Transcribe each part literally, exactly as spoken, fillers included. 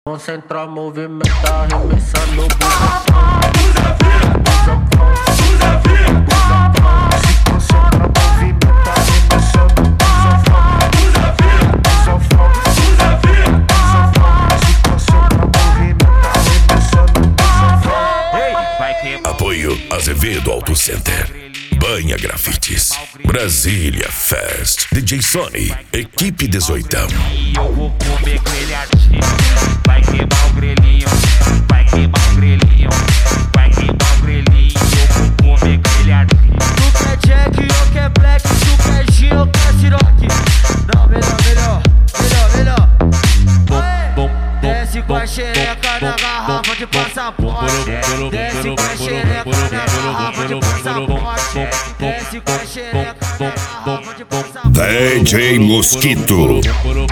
Concentra, movimenta, arremessando o bucetão. Se concentra, movimenta, arremessando o bucetão. Se concentra, movimenta, arremessando o bucetão. Apoio Azevedo Auto Center, Banha Grafites, Brasília Fest, D J Sony, Equipe dezoitão. Eu vou comer grelhadinho, vai queimar o grelhinho, vai queimar o grelhinho, vai queimar o grelhinho. Eu vou comer grelhadinho. Tu quer Jack, eu quer Black, tu quer G, eu quer Ciroc. Não, melhor, melhor, melhor, melhor. Desce com a xereca na garrafa de passaporte. Desce com a xereca na garrafa de passaporte. Desce com a xereca na garrafa de passaporte. D J Mosquito.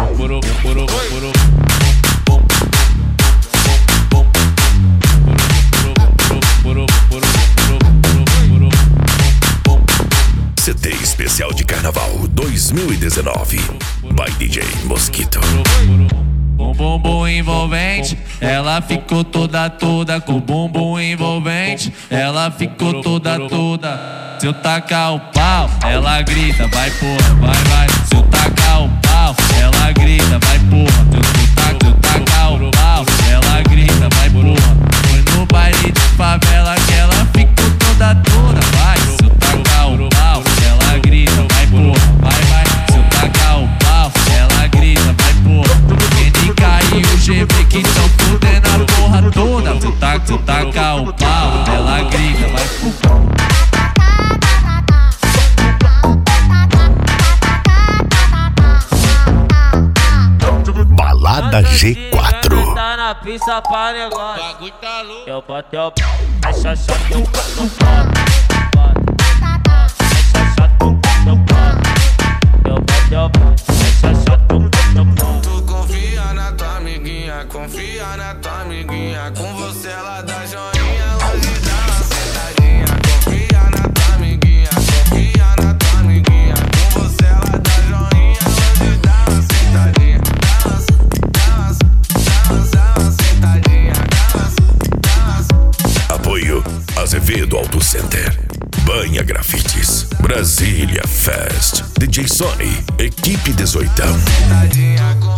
C D especial de Carnaval dois mil e dezenove by D J Mosquito. Com bumbum envolvente, ela ficou toda toda. Com bumbum envolvente, ela ficou toda toda. Se eu tacar o pau, ela grita, vai porra, vai, vai. Se eu tacar o pau, ela grita, vai porra. Se eu tacar, se eu tacar o pau, ela grita, vai porra. Foi no baile de favela que ela ficou toda toda, vai. Se eu tacar o pau, ela grita, vai porra, vai, vai. Se eu tacar o pau, ela grita, vai porra. E o G V que tão fudendo a porra toda. Se taca, se taca o pau, ela grita, vai pro pau. Balada G quatro. Tá na pista pra negócio. Bagulho tá louco. Eu boto o pau, fecha só que eu boto o pau. Fecha só que eu boto o pau. Eu boto o pau, fecha só que eu boto o pau. Confia na tua amiguinha, com você ela dá joinha, hoje dá uma sentadinha. Confia na tua amiguinha, confia na tua amiguinha, com você ela dá joinha, hoje dá uma sentadinha. Dá uma, dá uma, dá uma sentadinha, dá uma. Apoio Azevedo Auto Center, Banha Grafites, Brasília Fest, D J Sony, Equipe dezoitão. Sentadinha.